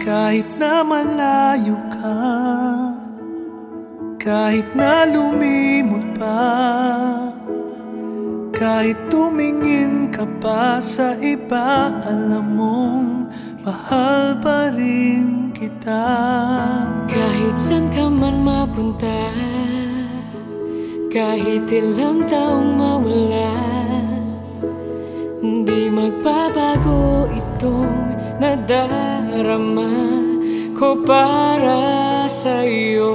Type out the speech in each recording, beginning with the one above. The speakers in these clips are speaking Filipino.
Kahit na malayo ka, kahit na lumimot pa, kahit tumingin ka pa sa iba, alam mong mahal pa rin kita. Kahit saan ka man mapunta, kahit ilang taong mawala, hindi magbabago itong nadarama ko para sa'yo.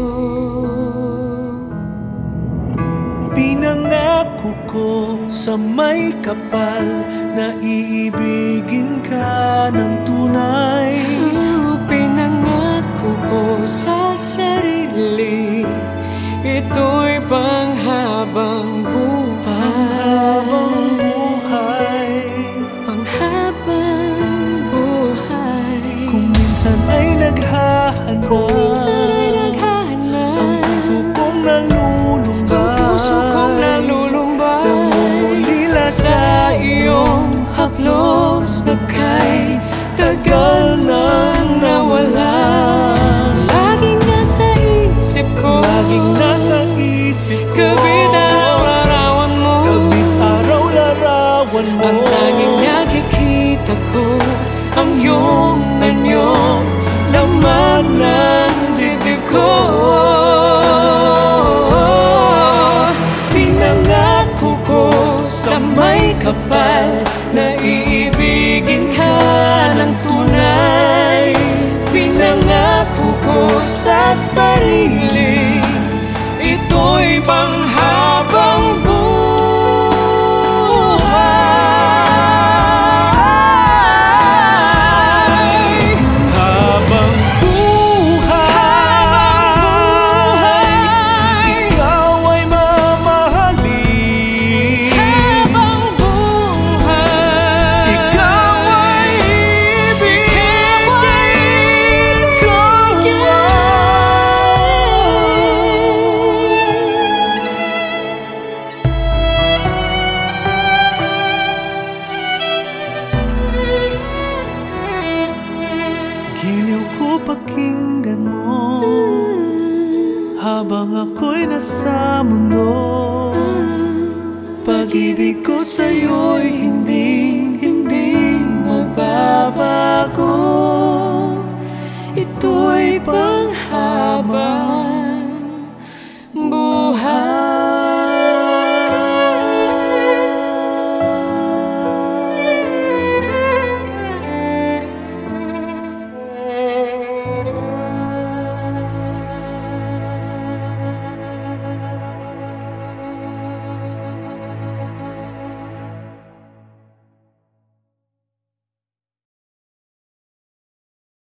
Pinangako ko sa may kapal na iibigin ka ng tunay. Pinangako ko sa sarili, ito'y panghabang buhay. Panghabang buhay. Kung minsan ay naghahanda, ang puso kong nalulumba, nangungulila sa iyong haplos na kay tagal nang nawala. Laging nasa isip ko, laging nasa isip ko, kabit araw-larawan mo, ang tanging nakikita ko, ang iyong anyo, laman ng dibdib ko. Pinangako ko sa may kapal na iibigin ka ng tunay. Pinangako ko sa sarili, ito'y panghabang buhay. Habang buhay, ikaw ay mamahalin. Habang buhay, ikaw ay ibigin ko. Giliw ko pakinggan mo habang ako'y nasa mundo. Pag-ibig ko sa'yo'y hindi magbabago. Ito'y panghabang